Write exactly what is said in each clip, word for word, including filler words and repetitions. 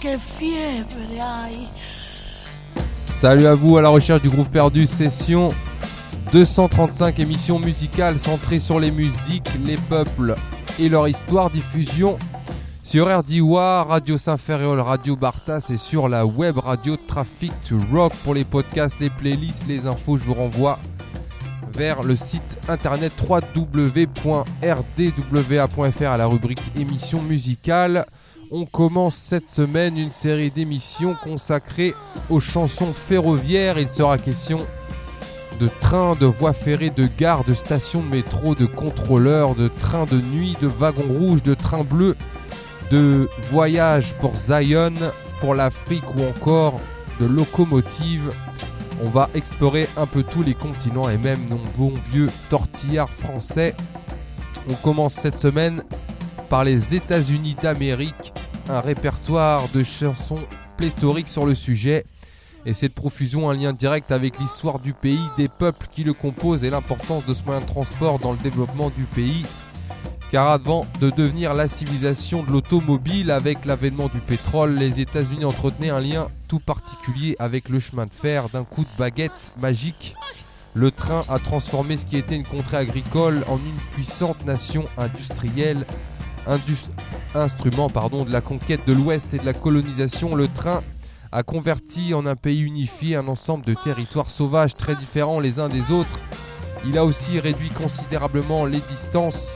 che fiebre hai. Salut à vous à la recherche du groove perdu, session deux cent trente-cinq, émission musicale centrée sur les musiques, les peuples et leur histoire. Diffusion sur R D W A, Radio Saint-Ferréol, Radio Bartas et sur la web radio Traffic to Rock. Pour les podcasts, les playlists, les infos, je vous renvoie vers le site internet w w w point r d w a point f r à la rubrique émissions musicales. On commence cette semaine une série d'émissions consacrées aux chansons ferroviaires. Il sera question de trains, de voies ferrées, de gares, de stations de métro, de contrôleurs, de trains de nuit, de wagons rouges, de trains bleus, de voyages pour Zion, pour l'Afrique ou encore de locomotives. On va explorer un peu tous les continents et même nos bons vieux tortillards français. On commence cette semaine par les États-Unis d'Amérique, un répertoire de chansons pléthoriques sur le sujet. Et cette profusion a un lien direct avec l'histoire du pays, des peuples qui le composent et l'importance de ce moyen de transport dans le développement du pays. Car avant de devenir la civilisation de l'automobile avec l'avènement du pétrole, les États-Unis entretenaient un lien tout particulier avec le chemin de fer. D'un coup de baguette magique, le train a transformé ce qui était une contrée agricole en une puissante nation industrielle. Indus- instrument pardon, de la conquête de l'Ouest et de la colonisation, le train a converti en un pays unifié un ensemble de territoires sauvages très différents les uns des autres. Il a aussi réduit considérablement les distances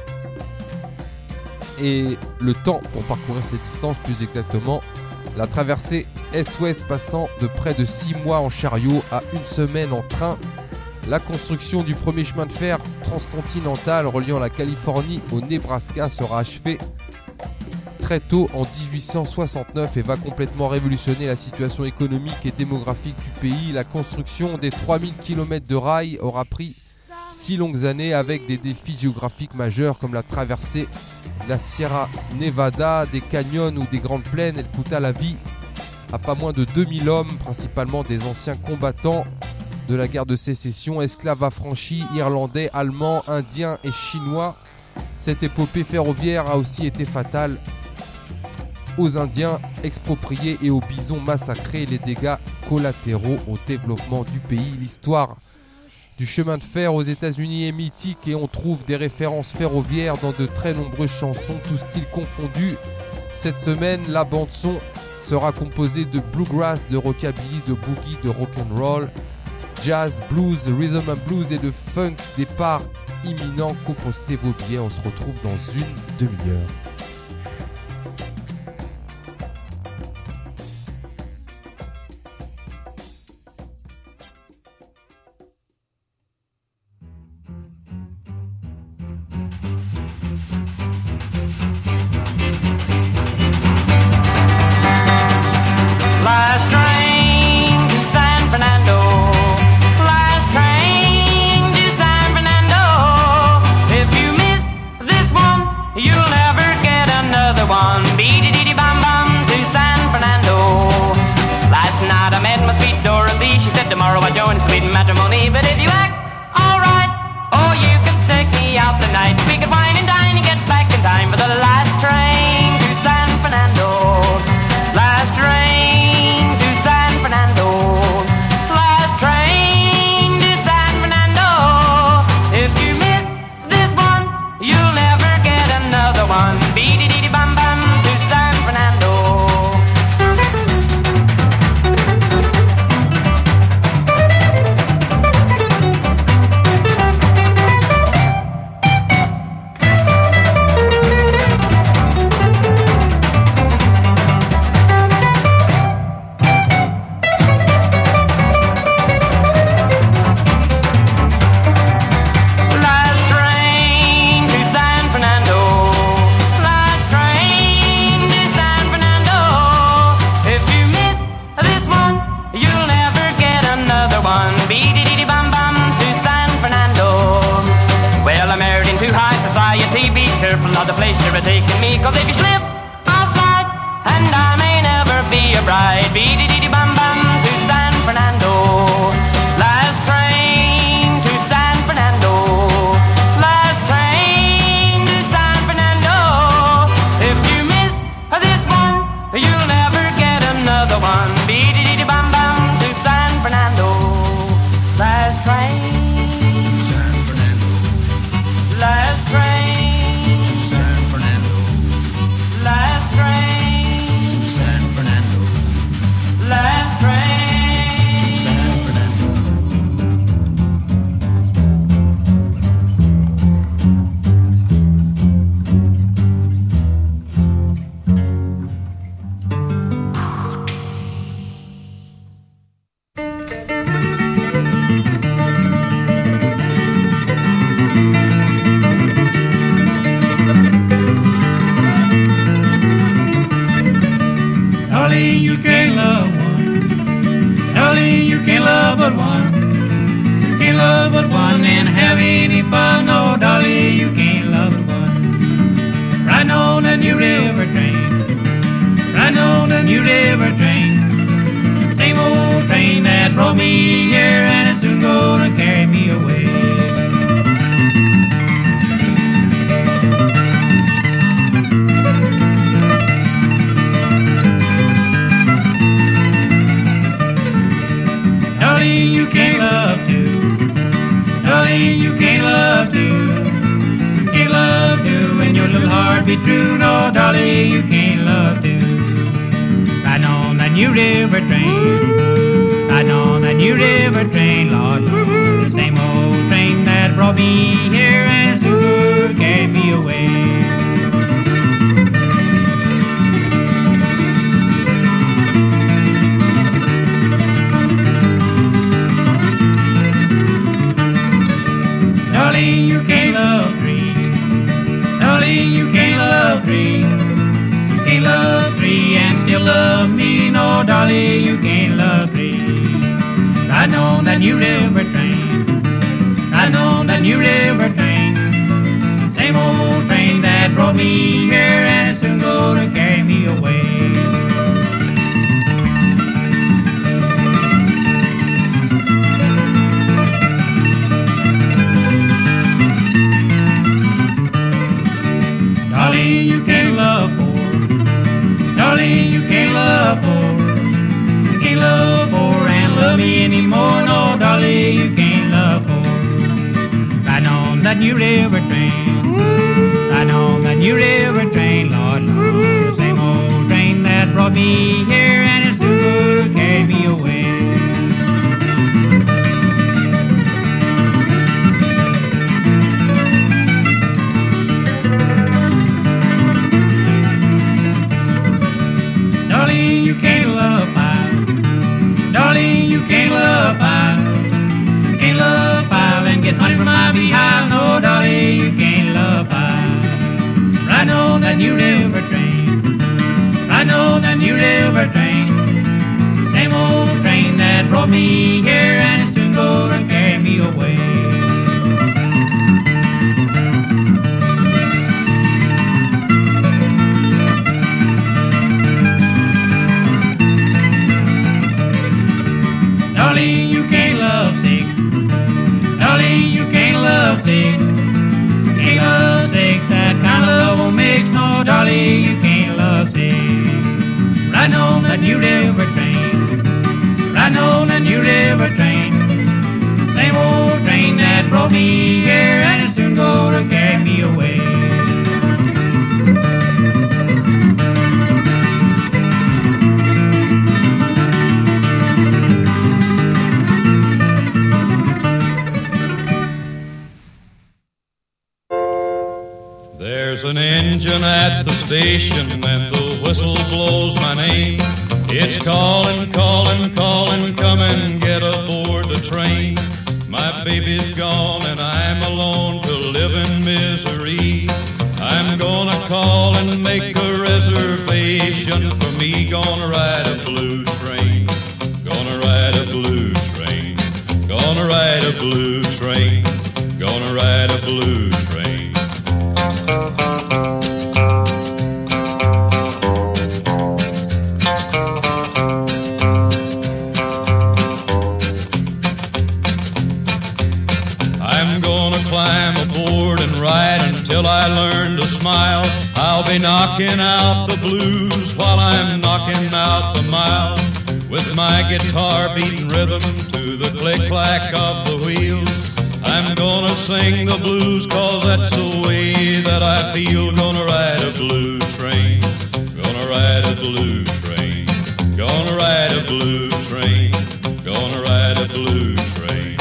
et le temps pour parcourir ces distances, plus exactement. La traversée Est-Ouest passant de près de six mois en chariot à une semaine en train. La construction du premier chemin de fer transcontinental reliant la Californie au Nebraska sera achevée très tôt en dix-huit cent soixante-neuf et va complètement révolutionner la situation économique et démographique du pays. La construction des trois mille kilomètres de rails aura pris six longues années avec des défis géographiques majeurs comme la traversée de la Sierra Nevada, des canyons ou des grandes plaines. Elle coûta la vie à pas moins de deux mille hommes, principalement des anciens combattants de la guerre de sécession, esclaves affranchis, irlandais, allemands, indiens et chinois. Cette épopée ferroviaire a aussi été fatale aux Indiens expropriés et aux bisons massacrés. Les dégâts collatéraux au développement du pays. L'histoire du chemin de fer aux États-Unis est mythique et on trouve des références ferroviaires dans de très nombreuses chansons, tous styles confondus. Cette semaine, la bande-son sera composée de bluegrass, de rockabilly, de boogie, de rock'n'roll, jazz, blues, de rhythm and blues et de funk. Départ imminent, compostez vos billets, on se retrouve dans une demi-heure. Careful of the place you're taking me, 'cause if you slip, I'll slide, and I may never be a bride. Be-dee-dee-bum-bum to San Fernando. Last train to San Fernando. Last train to San Fernando. If you miss this one, you'll never get but one. You can't love but one and have any fun. No, Dolly, you can't love but one. Riding on the New River train, riding on the New River train. Same old train that brought me here and it's soon gonna carry me away. Darling, you can't love two. Darling, you can't love two. You can't love two and your little heart be true. No, darling, you can't love two. Riding on that New River train, riding on that New River train, Lord, Lord, the same old train that brought me here and soon carried me away. Darling, you can't love three. Darling, you can't love three. You can't love three and still love me. No, darling, you can't love three. Riding on that New River train, riding on that New River train. Same old train that brought me here and it's soon gonna carry me away. Darling, you can't love four. Darling, you can't love four. You can't love four and love me anymore. No, darling, you can't love four. Riding on that New River train, riding on that New River train, Lord, Lord, the same old train that brought me here and it's soon gonna carry me away. Darling, you can't love five. Darling, you can't love five. You can't love five and get money from my behind. No, darling, you can't love five. Riding on that New River train, riding on that New River train. Same old train that brought me here and it's soon gonna carry me away. Darling, you can't love six. Darling, you can't love six. You can't love six. That kind of love won't mix. No, darling, you can't love six. Riding on that New River train, riding on that New River train. Same old train that brought me here and it's soon gonna carry me away. There's an engine at the station and the whistle blows my name. It's calling, calling, calling, come and get aboard the train. My baby's gone and I'm alone to live in misery. I'm gonna call and make a reservation for me. Gonna ride a blue train, gonna ride a blue train, gonna ride a blue train, gonna ride a blue train. Till I learn to smile, I'll be knocking out the blues while I'm knocking out the mile. With my guitar beating rhythm to the click-clack of the wheels, I'm gonna sing the blues 'cause that's the way that I feel. Gonna ride a blue train, gonna ride a blue train, gonna ride a blue train, gonna ride a blue train.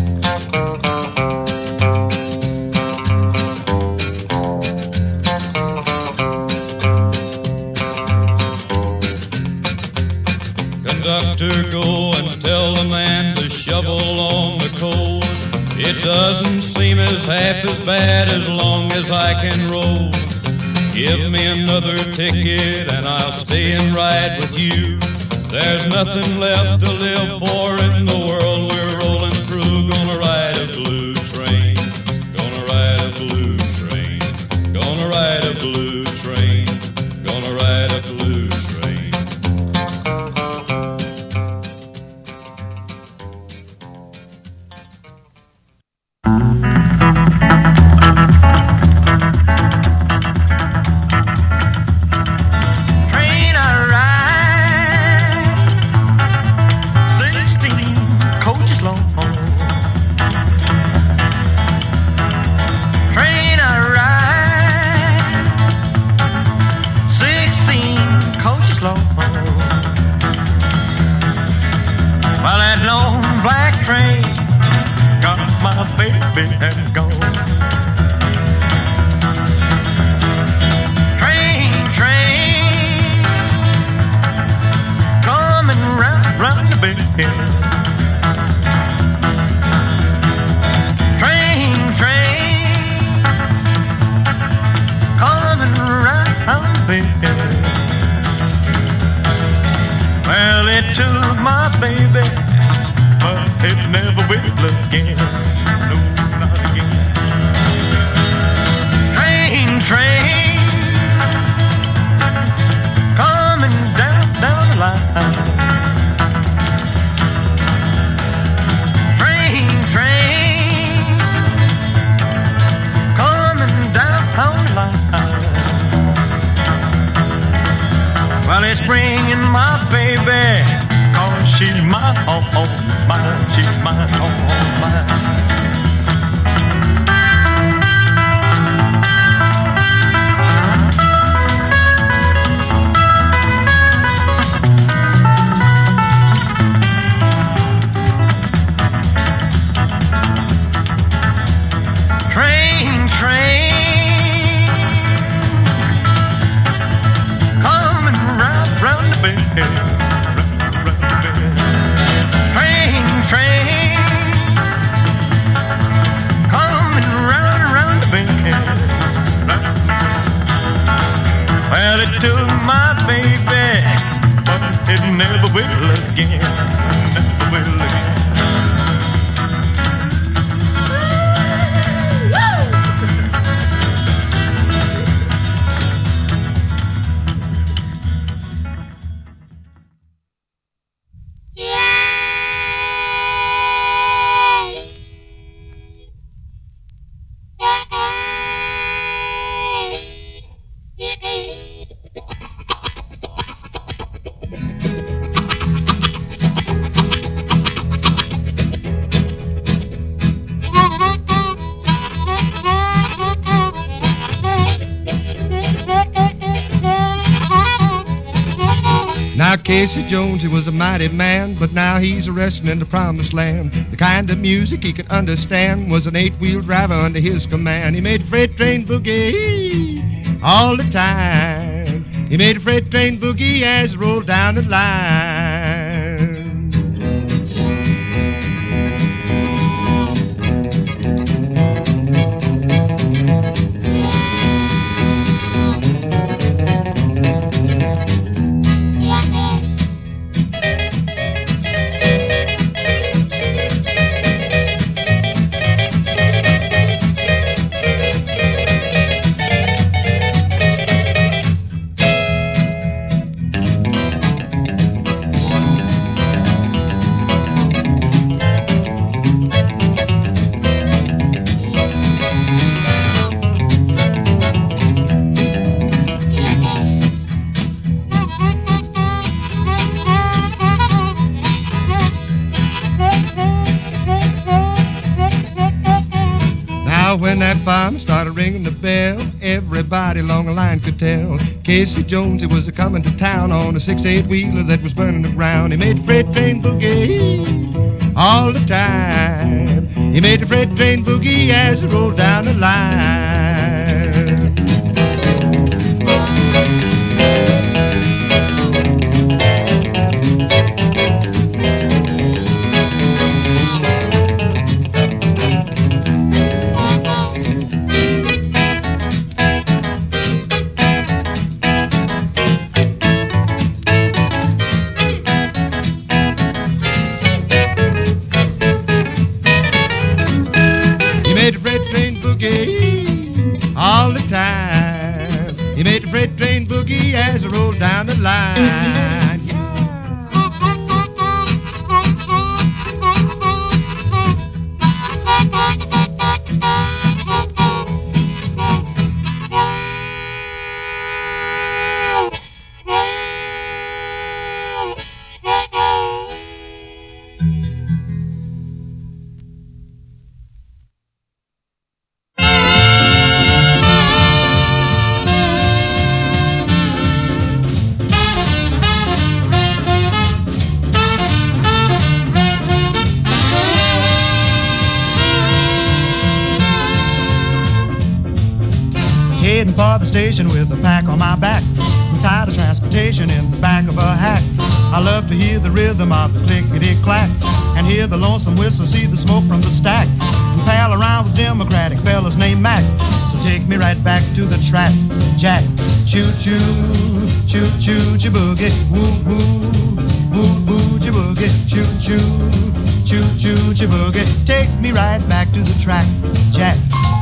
Conductor, go and tell the man to shovel on the coal. It doesn't seem as half as bad as long as I can roll. Give me another ticket and I'll stay and ride with you. There's nothing left to live for in the world we're again. No, not again. Train, train, coming down, down the line. Train, train, coming down the line. Well, it's bringing my baby, 'cause she's my oh, oh, mine, she's mine, oh, oh, mine. Train, train, coming round, round the bend, round, round the bend. Train, train, coming round, round the bend, round. Well, it took my baby, but it never will again, never will again. Casey Jones, he was a mighty man, but now he's a resting in the promised land. The kind of music he could understand was an eight-wheel driver under his command. He made a freight train boogie all the time. He made a freight train boogie as it rolled down the line. When that fireman started ringing the bell, everybody along the line could tell Casey Jones, he was a-coming to town on a six-eight-wheeler that was burning the ground. He made the freight train boogie all the time. He made the freight train boogie as it rolled down the line. All the time, he made the freight train boogie as it rolled down the line. Yeah. Heading for the station with a pack on my back. I'm tired of transportation in the back of a hack. I love to hear the rhythm of the clickety-clack and hear the lonesome whistle, see the smoke from the stack, and pal around with Democratic fellas named Mac. So take me right back to the track. Jack, choo choo, choo choo, chiboogie, woo woo, woo woo, chiboogie, choo choo, choo choo, chiboogie. Take me right back to the track. Jack.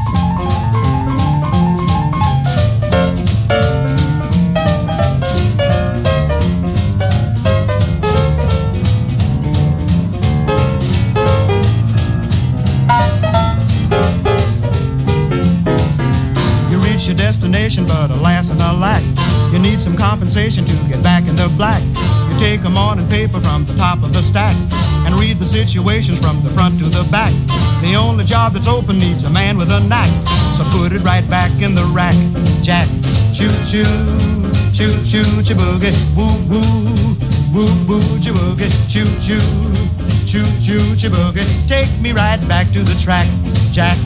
Your destination, but alas and alack, you need some compensation to get back in the black. You take a morning paper from the top of the stack and read the situations from the front to the back. The only job that's open needs a man with a knack, so put it right back in the rack. Jack, choo choo, choo choo, chiboogie, woo woo, woo woo, chiboogie, choo choo, choo choo, chiboogie. Take me right back to the track. Jack.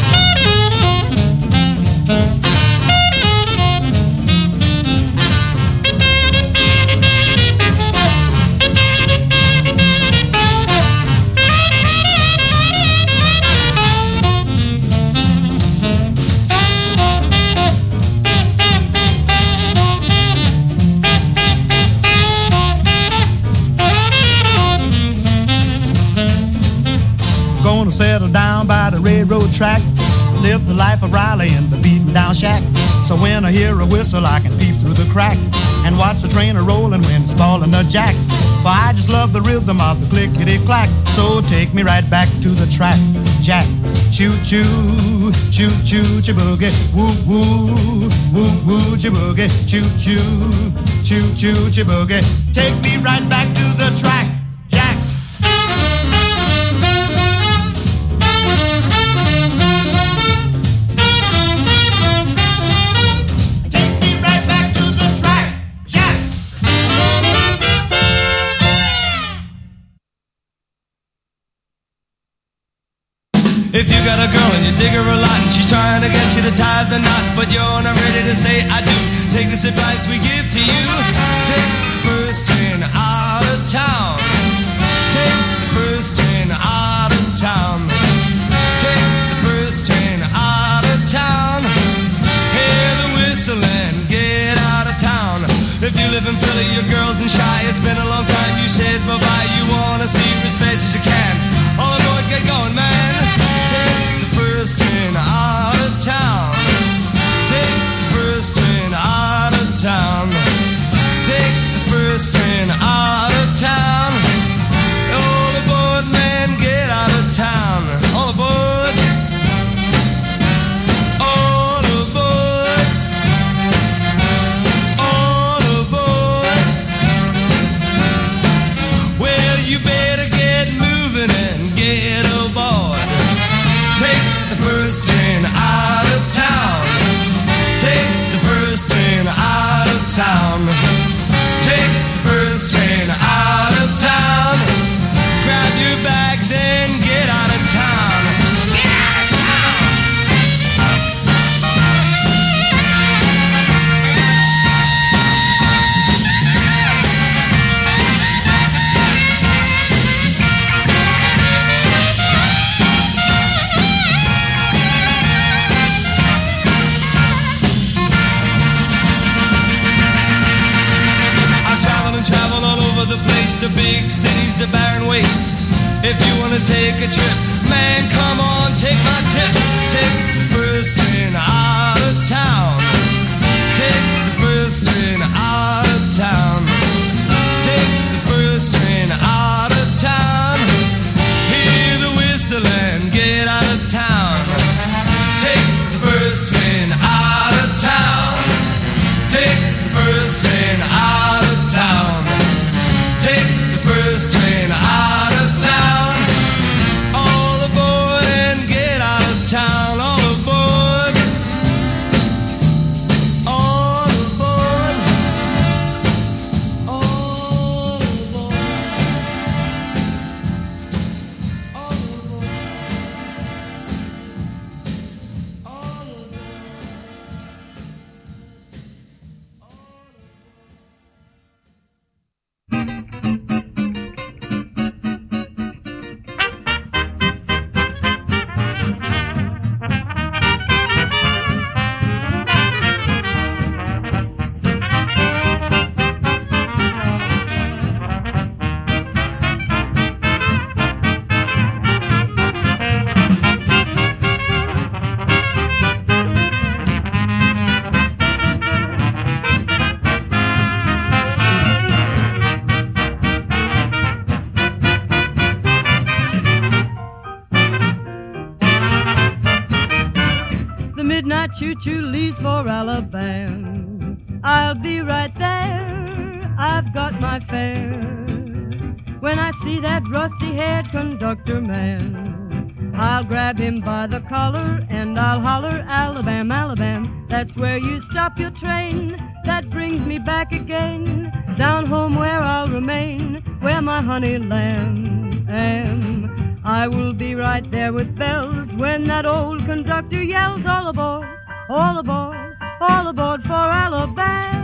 Gonna settle down by the railroad track, live the life of Riley in the beaten down shack. So when I hear a whistle I can peep through the crack and watch the train a-rolling when it's falling a jack. For I just love the rhythm of the clickety-clack, so take me right back to the track. Jack, choo-choo, choo-choo, chiboogie, woo-woo, woo-woo, chiboogie, choo-choo, choo-choo, chiboogie. Take me right back to the track. Jack. If you got a girl and you dig her a lot and she's trying to get you to tie the knot, but you're not ready to say I do, take this advice we give to you. Take the first train out of town. Take the first train out of town. Take the first train out of town. Hear the whistle and get out of town. If you live in Philly, your girl's in Shy. It's been a long time you said bye-bye. You wanna see her as fast as you can. All aboard, get going, man. Take the first train out of town. Take the first train out of town. Take the first train out of town. All aboard, man, get out of town. All aboard. All aboard. All aboard. Well, you better get moving and get aboard. Take the first train out of town. Take the first train out of town. Take the first train out of town. Grab your bags and get out of town. Get out of town. The place, the big cities, the barren waste. If you wanna take a trip, man, come on, take my tip. Take the first train out of town. Take the first train out of town. Take the first train out of town. Hear the whistle and get out of town. Take the first train out of town. Take the first train out of town. Take the first train out of town. All midnight choo-choo leaves for Alabama. I'll be right there, I've got my fare. When I see that rusty-haired conductor man, I'll grab him by the collar and I'll holler, Alabama, Alabama, that's where you stop your train. That brings me back again, down home where I'll remain, where my honey lamb am. I will be right there with bells when that old conductor yells, all aboard, all aboard, all aboard for Alabama.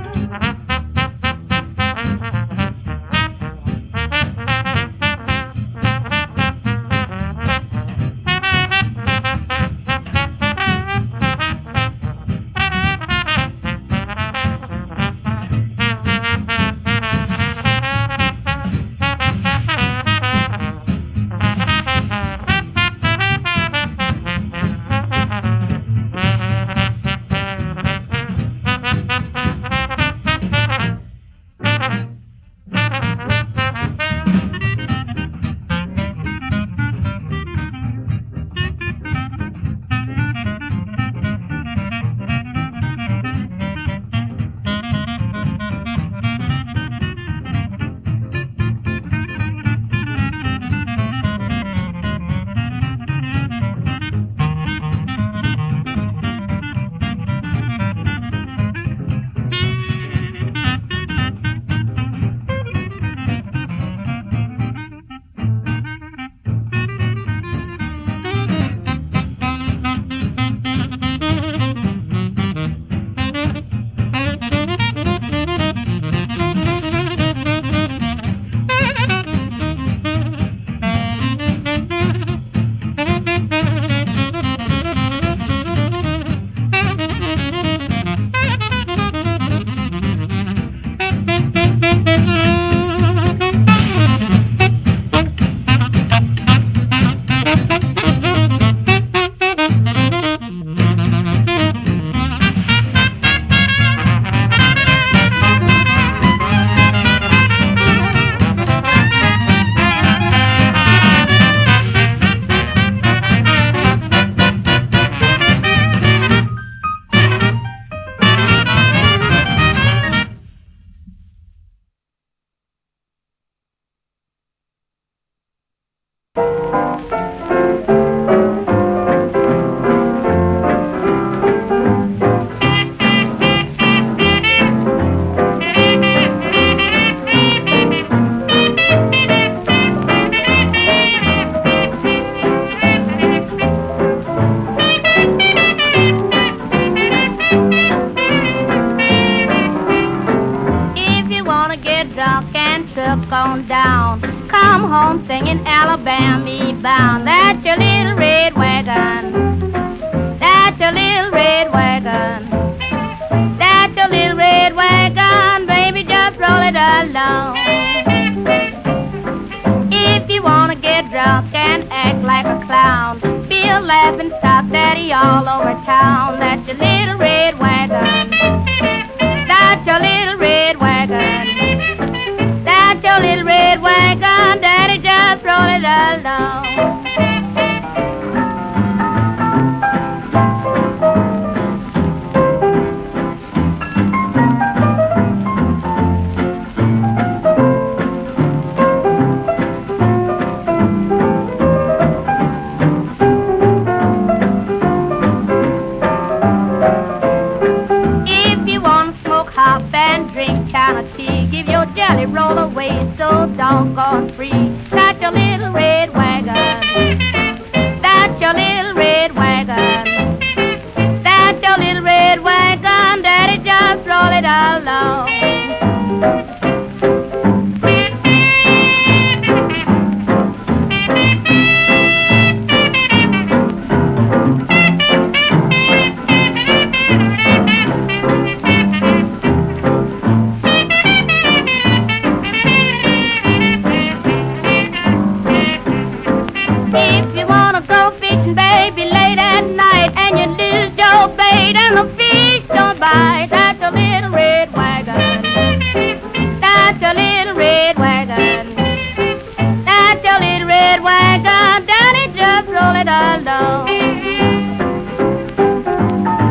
Roll it along.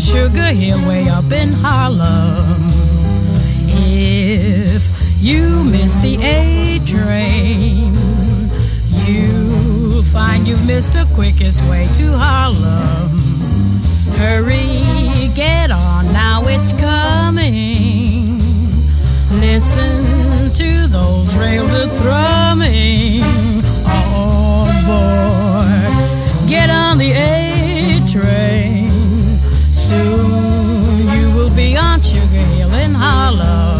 Sugar Hill way up in Harlem. If you miss the A train, you'll find you've missed the quickest way to Harlem. Hurry, get on, now it's coming. Listen to those rails a thrumming. On board, get on the A train. Soon you will be on Sugar Hill in Harlem.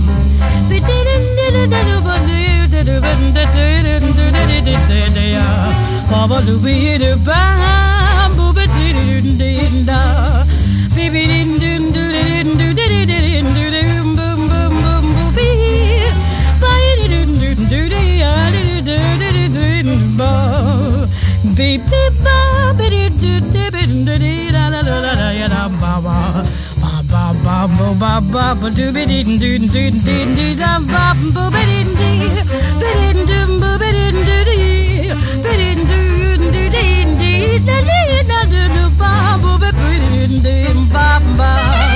Beep beep ba ba dee doo dee dee dee da da da da da da ba ba ba ba ba ba ba ba doo be dee doo doo dee dee da ba ba ba dee dee ba dee doo ba ba dee doo dee ba dee doo doo dee dee da dee da da ba ba ba dee dee ba ba.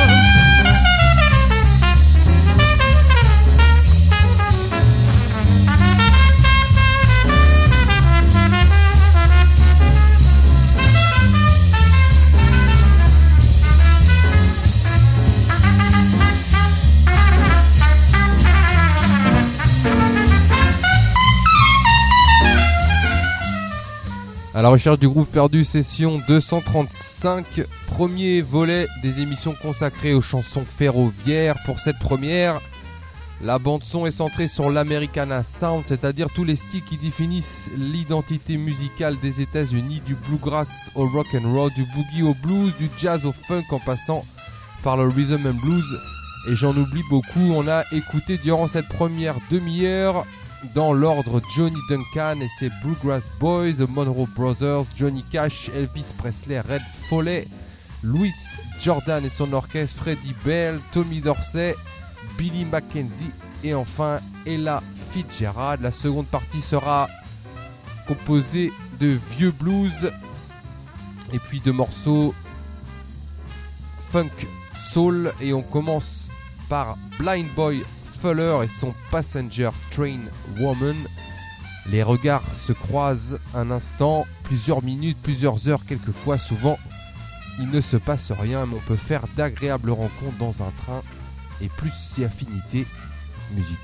À la recherche du groupe perdu, session deux cent trente-cinq, premier volet des émissions consacrées aux chansons ferroviaires. Pour cette première, la bande-son est centrée sur l'Americana Sound, c'est-à-dire tous les styles qui définissent l'identité musicale des États-Unis, du bluegrass au rock and roll, du boogie au blues, du jazz au funk en passant par le rhythm and blues. Et j'en oublie beaucoup, on a écouté durant cette première demi-heure dans l'ordre Johnny Duncan et ses Bluegrass Boys, The Monroe Brothers, Johnny Cash, Elvis Presley, Red Foley, Louis Jordan et son orchestre, Freddie Bell, Tommy Dorsey, Billy Mackenzie et enfin Ella Fitzgerald. La seconde partie sera composée de vieux blues et puis de morceaux funk soul et on commence par Blind Boy Fuller et son Passenger Train Woman. Les regards se croisent un instant, plusieurs minutes, plusieurs heures, quelquefois, souvent il ne se passe rien, mais on peut faire d'agréables rencontres dans un train et plus si affinité musique.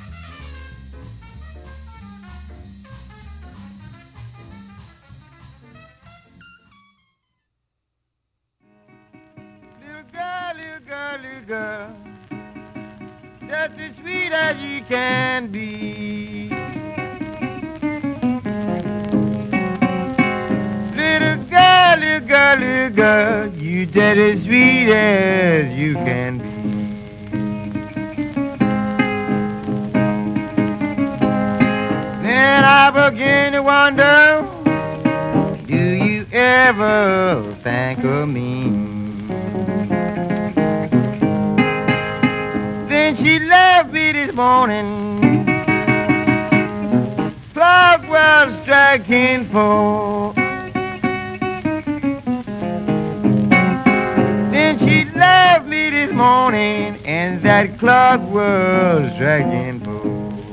Little girl, little girl, little girl, just as sweet as you can be. Little girl, little girl, little girl, you just as sweet as you can be. Then I begin to wonder, do you ever think of me? Then she left me this morning, clock was striking four. Then she left me this morning, and that clock was striking four.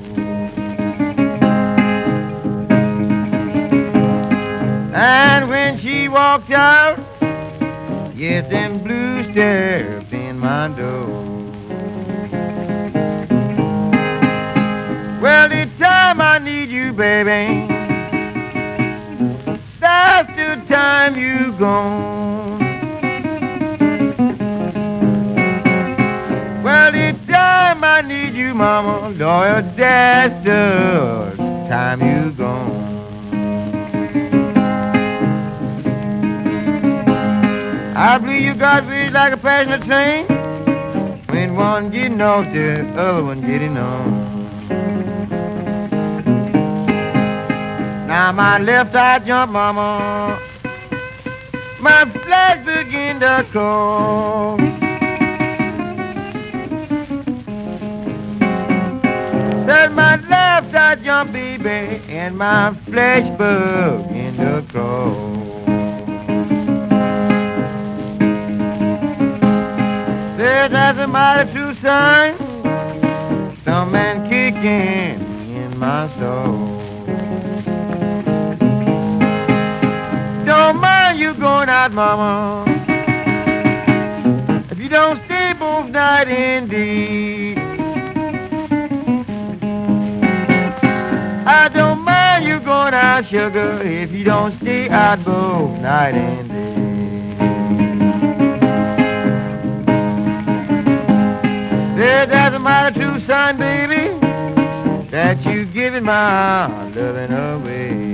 And when she walked out, yes, them blues stepped in my door. Well, the time I need you, baby, that's the time you gone. Well, the time I need you, mama, Lord, that's the time you gone. I believe you got feet like a passenger train. When one getting off, the other one getting on. Now my left eye jump, mama, my flesh begin to crawl. Said my left eye jump, baby, and my flesh begin to crawl. Said that's a mighty true son. Some man kicking in my soul. Don't mind you going out, mama, if you don't stay both night indeed. I don't mind you going out, sugar, if you don't stay out both night and day. Said that's a mighty true son, baby, that you giving my loving away.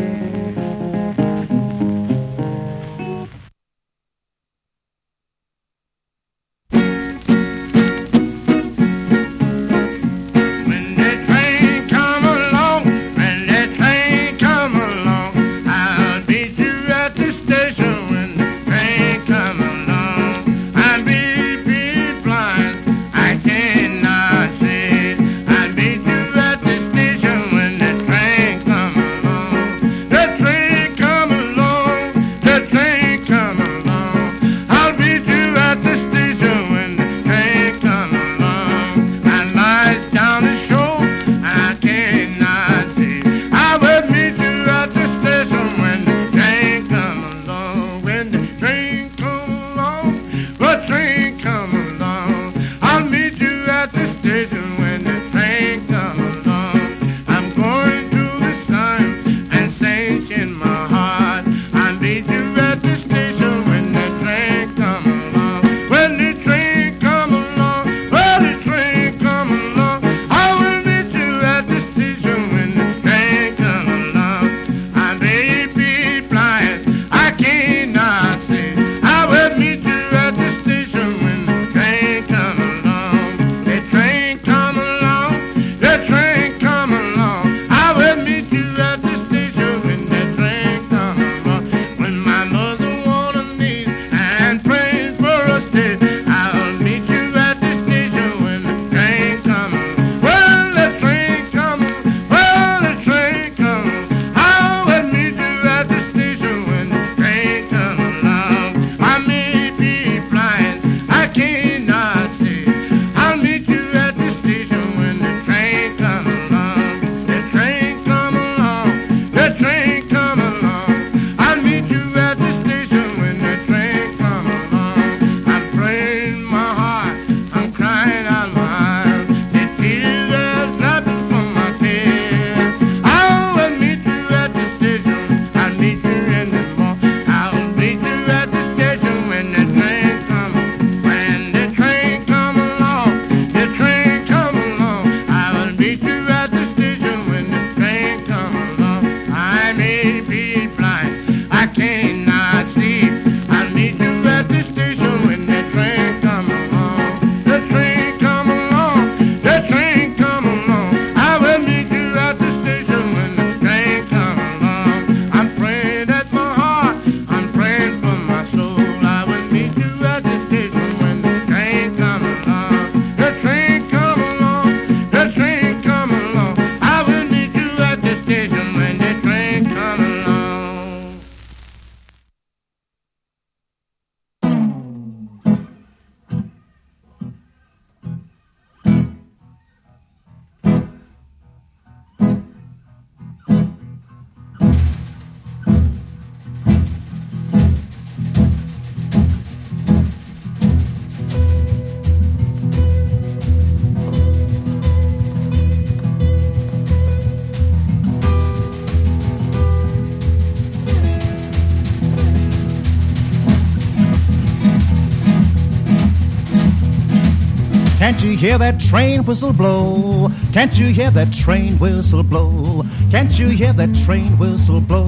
Can't you hear that train whistle blow? Can't you hear that train whistle blow? Can't you hear that train whistle blow?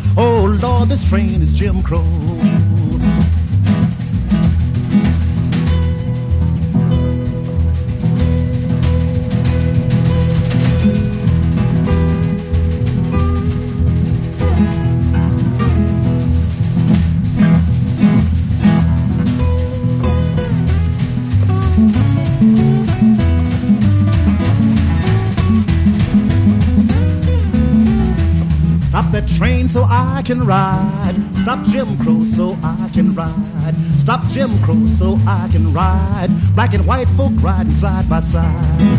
Oh Lord, this train is Jim Crow. Stop that train so I can ride. Stop Jim Crow so I can ride. Stop Jim Crow so I can ride. Black and white folk riding side by side.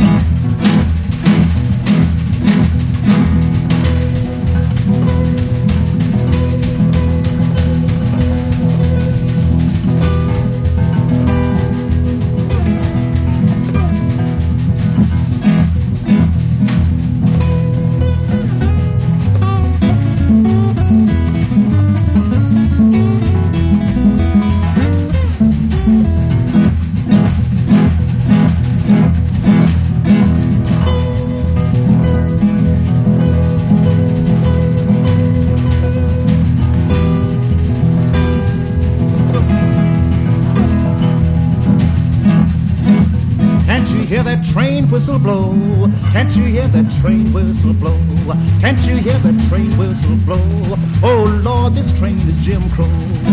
Whistle blow. Can't you hear that train whistle blow? Can't you hear that train whistle blow? Oh Lord, this train is Jim Crow.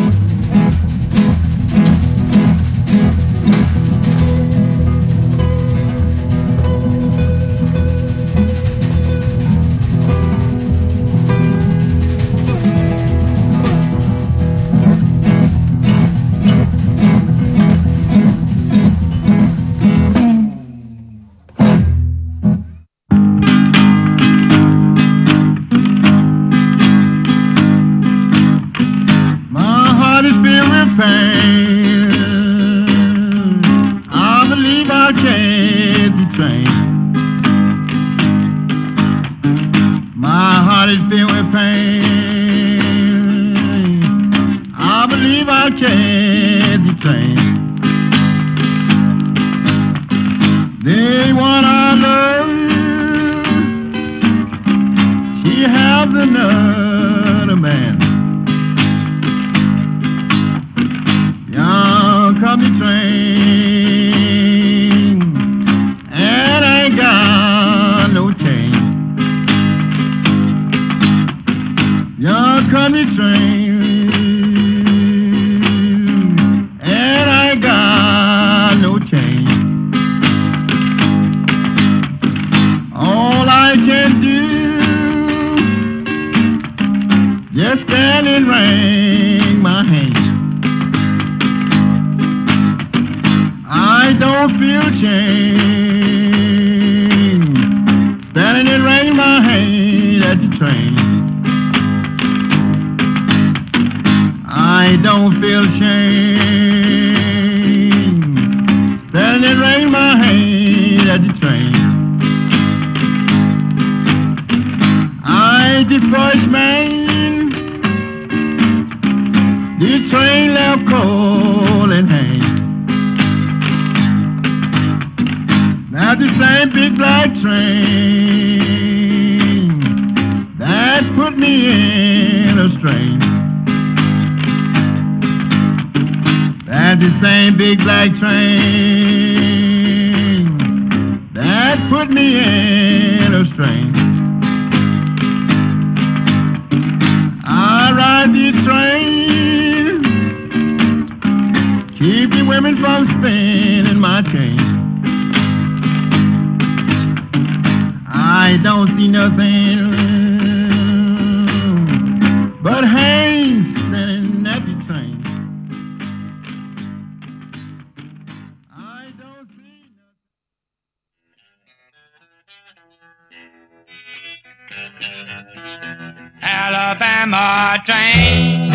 Alabama train,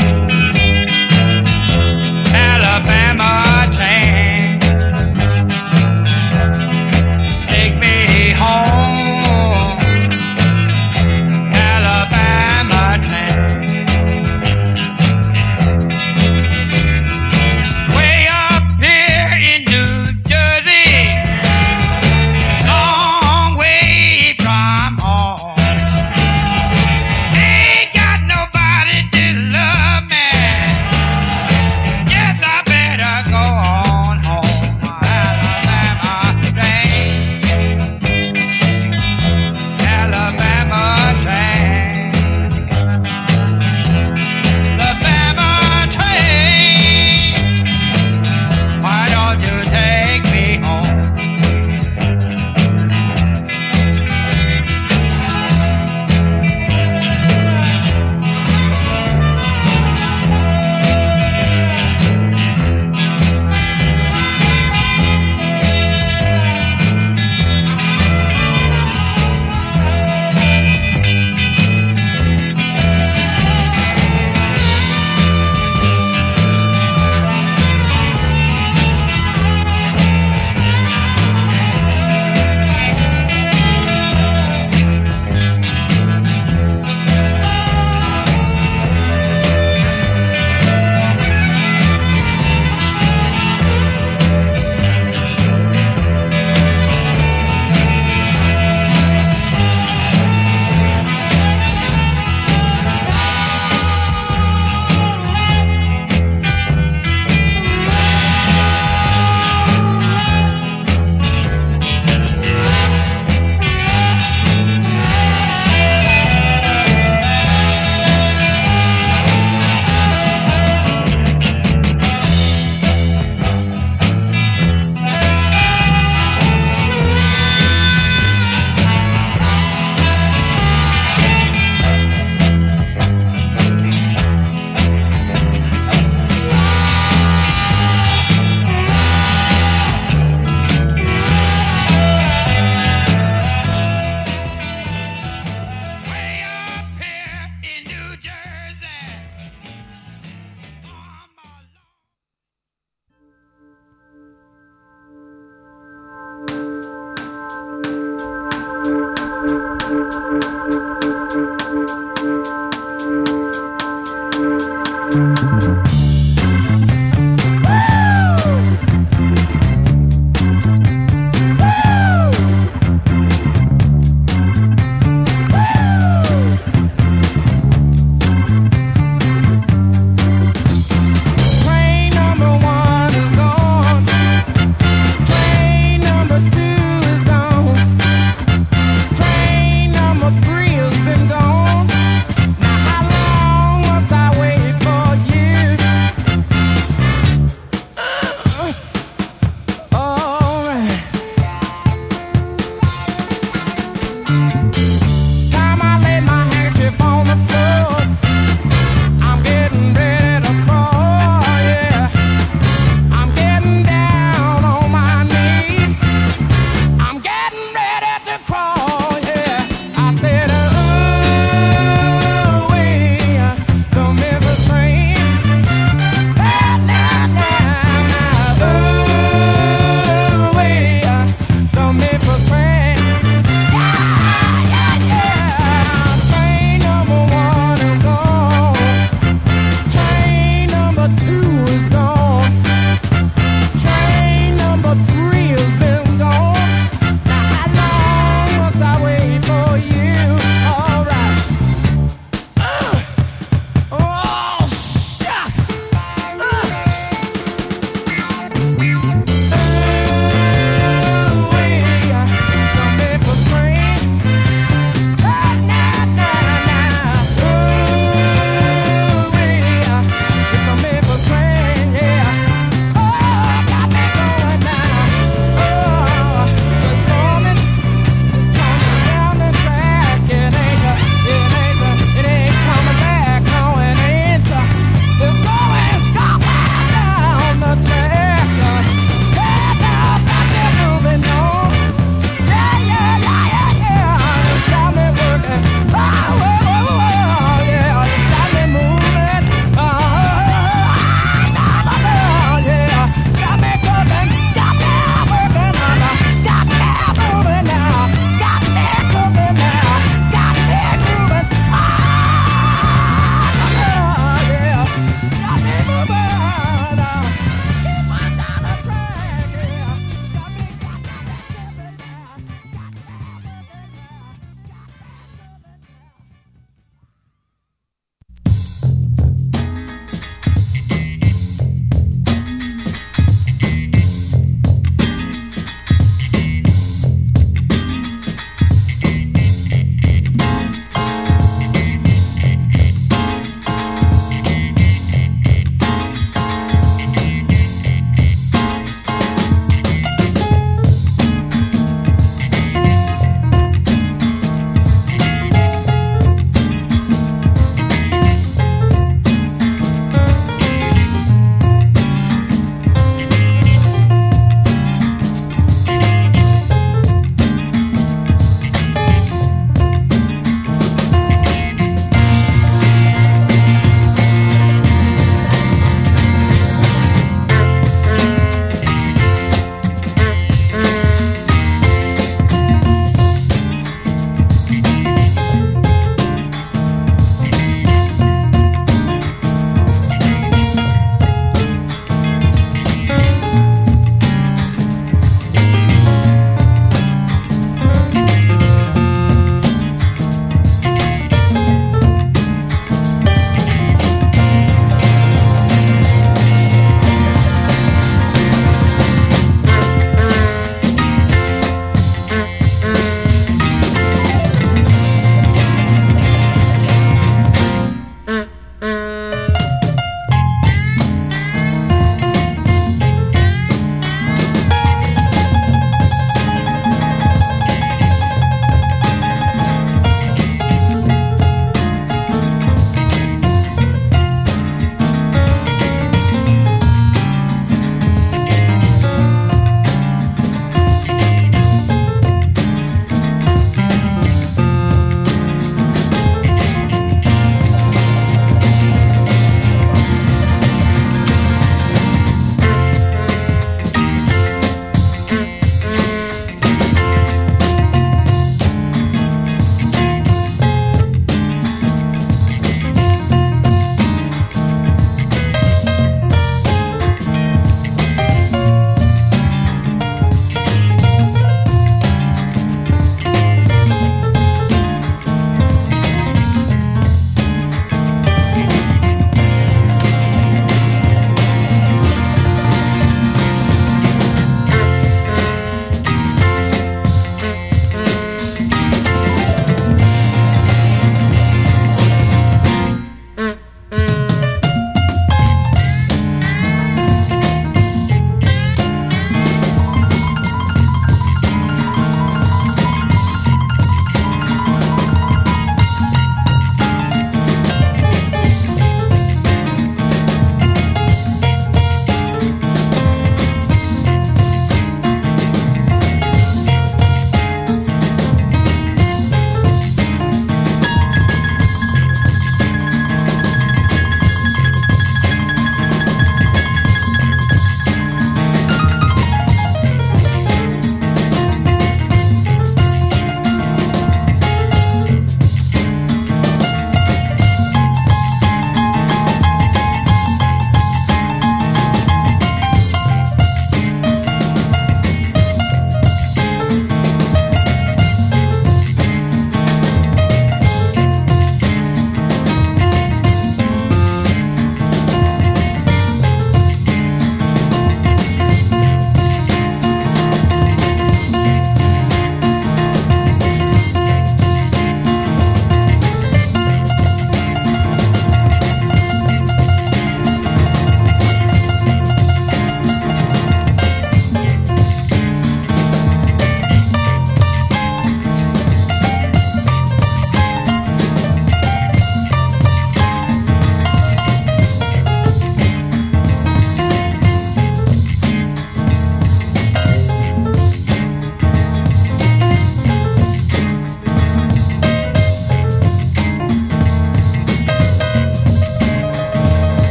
Alabama train, take me home, Alabama train. Way up here in New Jersey, long way from home. Go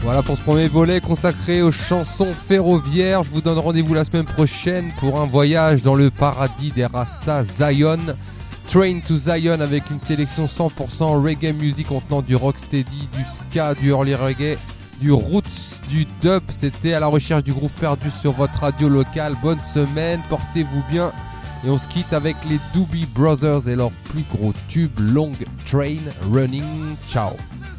Voilà pour ce premier volet consacré aux chansons ferroviaires. Je vous donne rendez-vous la semaine prochaine pour un voyage dans le paradis des Rastas, Zion. Train to Zion avec une sélection cent pour cent reggae music contenant du rocksteady, du ska, du early reggae, du roots, du dub. C'était À la recherche du groupe perdu sur votre radio locale. Bonne semaine, portez-vous bien. Et on se quitte avec les Doobie Brothers et leur plus gros tube Long Train Running. Ciao.